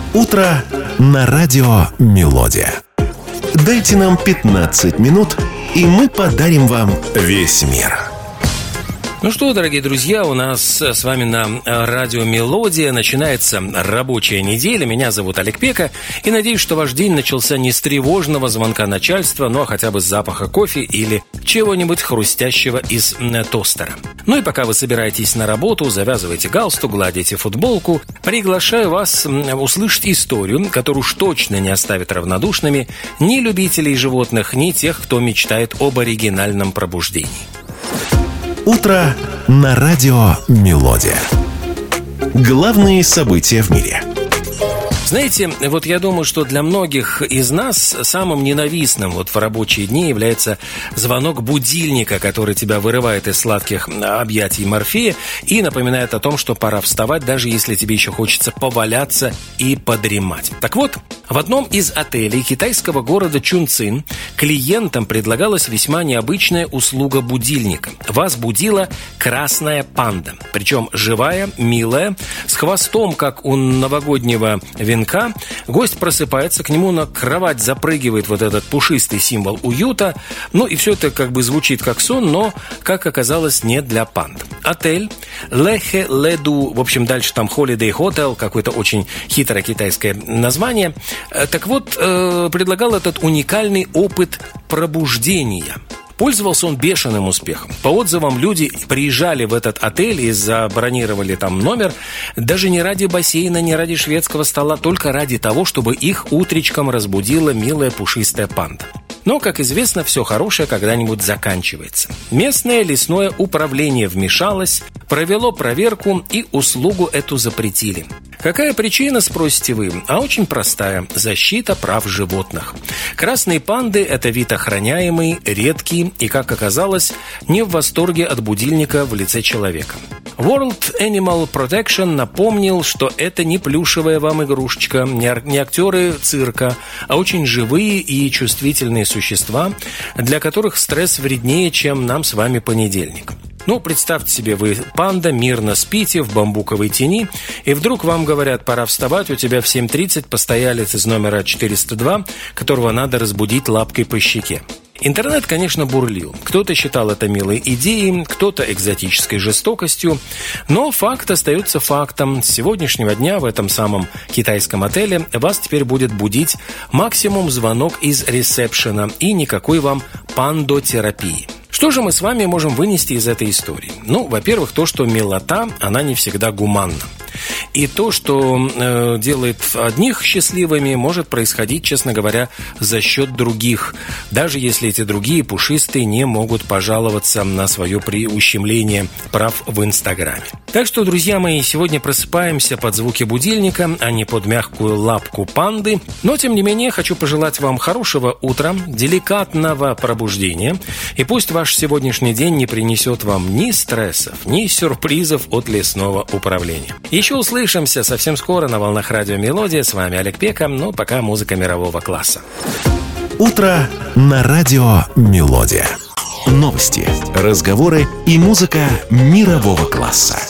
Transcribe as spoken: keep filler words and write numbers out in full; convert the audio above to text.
Утро на радио «Мелодия». Дайте нам пятнадцать минут, и мы подарим вам весь мир. Ну что, дорогие друзья, у нас с вами на радио «Мелодия» начинается рабочая неделя. Меня зовут Олег Пека, и надеюсь, что ваш день начался не с тревожного звонка начальства, но хотя бы с запаха кофе или чего-нибудь хрустящего из тостера. Ну и пока вы собираетесь на работу, завязываете галстук, гладите футболку, приглашаю вас услышать историю, которую уж точно не оставит равнодушными ни любителей животных, ни тех, кто мечтает об оригинальном пробуждении. Утро на радио «Мелодия». Главные события в мире. Знаете, вот я думаю, что для многих из нас самым ненавистным вот в рабочие дни является звонок будильника, который тебя вырывает из сладких объятий Морфея и напоминает о том, что пора вставать, даже если тебе еще хочется поваляться и подремать. Так вот, в одном из отелей китайского города Чунцин клиентам предлагалась весьма необычная услуга будильника. Вас будила красная панда, причем живая, милая, с хвостом, как у новогоднего венка. Гость просыпается, к нему на кровать запрыгивает вот этот пушистый символ уюта. Ну и все это как бы звучит как сон, но, как оказалось, не для панд. Отель Лехе Леду, в общем, дальше там Holiday Hotel, какое-то очень хитрое китайское название. Так вот, предлагал этот уникальный опыт пробуждения. Пользовался он бешеным успехом. По отзывам, люди приезжали в этот отель и забронировали там номер даже не ради бассейна, не ради шведского стола, только ради того, чтобы их утречком разбудила милая пушистая панда. Но, как известно, все хорошее когда-нибудь заканчивается. Местное лесное управление вмешалось, провело проверку и услугу эту запретили. Какая причина, спросите вы? А очень простая – защита прав животных. Красные панды – это вид охраняемый, редкий и, как оказалось, не в восторге от будильника в лице человека. World Animal Protection напомнил, что это не плюшевая вам игрушечка, не актеры цирка, а очень живые и чувствительные существа, для которых стресс вреднее, чем нам с вами понедельник. Ну, представьте себе, вы панда, мирно спите в бамбуковой тени, и вдруг вам говорят, пора вставать, у тебя в семь тридцать постоялец из номера четыреста два, которого надо разбудить лапкой по щеке. Интернет, конечно, бурлил. Кто-то считал это милой идеей, кто-то экзотической жестокостью, но факт остается фактом. С сегодняшнего дня в этом самом китайском отеле вас теперь будет будить максимум звонок из ресепшена и никакой вам пандотерапии. Что же мы с вами можем вынести из этой истории? Ну, во-первых, то, что милота, она не всегда гуманна. И то, что э, делает одних счастливыми, может происходить, честно говоря, за счет других. Даже если эти другие пушистые не могут пожаловаться на свое ущемление прав в Инстаграме. Так что, друзья мои, сегодня просыпаемся под звуки будильника, а не под мягкую лапку панды. Но, тем не менее, хочу пожелать вам хорошего утра, деликатного пробуждения. И пусть ваш сегодняшний день не принесет вам ни стрессов, ни сюрпризов от лесного управления. Еще услышимся совсем скоро на волнах радио «Мелодия». С вами Олег Пека, но пока музыка мирового класса. Утро на радио «Мелодия». Новости, разговоры и музыка мирового класса.